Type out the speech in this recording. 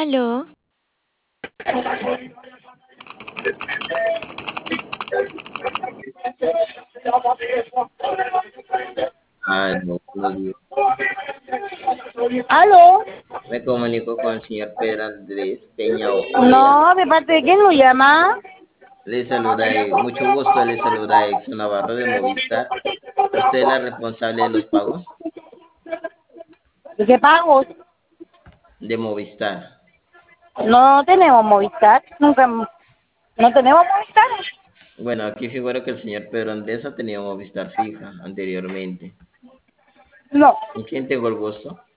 Aló, Ah, no, buenos días. ¿Aló? Me comunico con el señor Pedro Andrés Peña Ojeda. No, ¿de parte de quién lo llama? Le saluda, mucho gusto, le saluda Exxon Navarro de Movistar. ¿Usted es la responsable de los pagos? ¿De qué pagos? De Movistar. No tenemos Movistar, nunca, no tenemos Movistar. Bueno, aquí figura que el señor Pedro Andrés ha tenido Movistar fija anteriormente. No, ¿Con quién tengo el gusto?